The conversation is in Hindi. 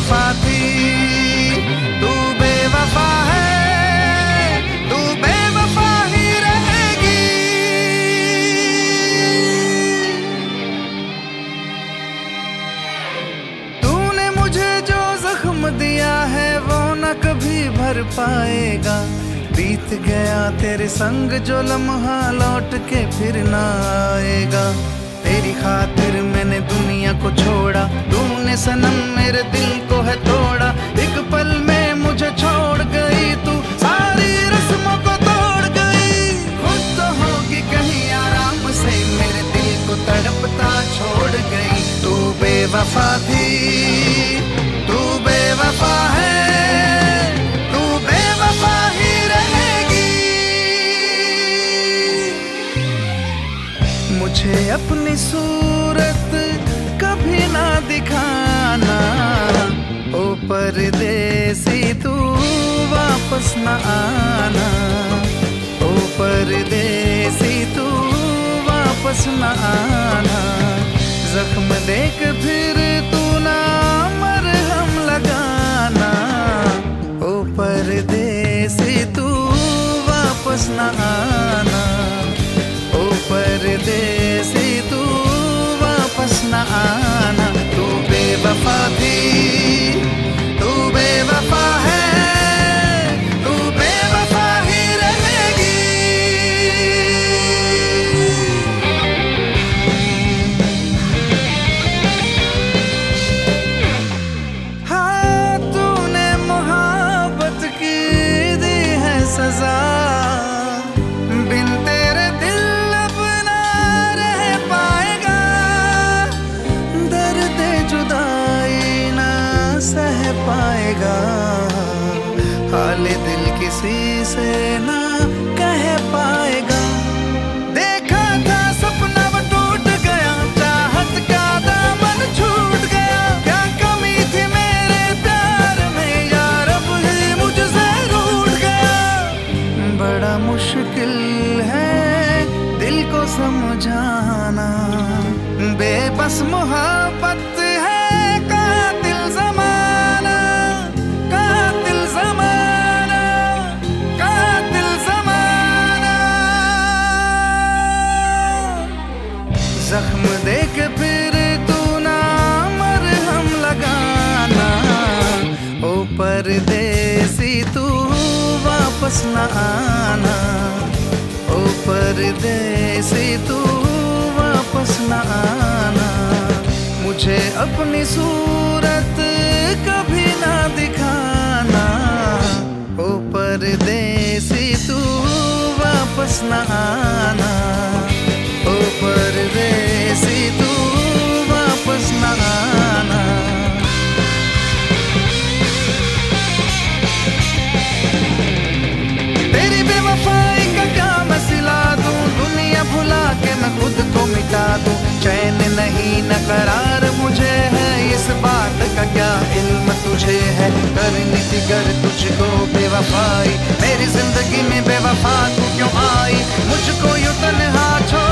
बेवफा थी, तू बेवफा है, तू बेवफा ही रहेगी। तूने मुझे जो जख्म दिया है वो न कभी भर पाएगा। बीत गया तेरे संग जो लम्हा लौट के फिर ना आएगा। तेरी खातिर मैंने दुनिया को छोड़ा, तूने सनम मेरे दिल को है तोड़ा। एक पल में मुझे छोड़ गई तू, सारी रस्मों को तोड़ गई। खुद तो होगी कहीं आराम से, मेरे दिल को तड़पता छोड़ गई। तू बेवफा थी, तू बेवफा है, तू बेवफा ही रहेगी। मुझे अपनी सूरत कभी ना दिखाना, ओ परदेसी तू वापस ना आना। ओ परदेसी तू वापस ना आना। जख्म देख फिर तू ना मरहम लगाना। ओ परदेसी तू वापस ना आना। ओ परदेसी तू वापस ना आना। तू बेवफा थी, तू बेवफा है, तू बेवफा ही रहेगी। हाँ, तूने मोहब्बत की दी है सजा, बिन तेरे दिल अब ना रह पाएगा। दर्द जुदाई ना सह पाएगा, हाल दिल किसी से ना कह पाएगा। देखा था सपना वो टूट गया, चाहत का दामन छूट गया। क्या कमी थी मेरे प्यार में, यार अब ही मुझसे रूठ गया। बड़ा मुश्किल है दिल को समझाना, बेबस मोहब्बत है कातिल ज़माना। कातिल ज़माना, कातिल ज़माना। जख्म देख फिर तू ना मरहम लगाना। ओ परदेसी तू वापस ना आना। ओ परदेसी तू वापस ना आना। मुझे अपनी सूरत कभी ना दिखाना। ओ परदेसी तू वापस ना आना। ओ परदेसी तू वापस ना आना। तेरी बेवफाई का क्या मैं सिला दूं, दुनिया भुला के मैं खुद को मिटा दूं। चैन नहीं न करार मुझे है, इस बात का क्या इल्म तुझे है। करनी थी गर तुझको बेवफाई, मेरी जिंदगी में बेवफा तू क्यों आई। मुझको यूं तन्हा छोड़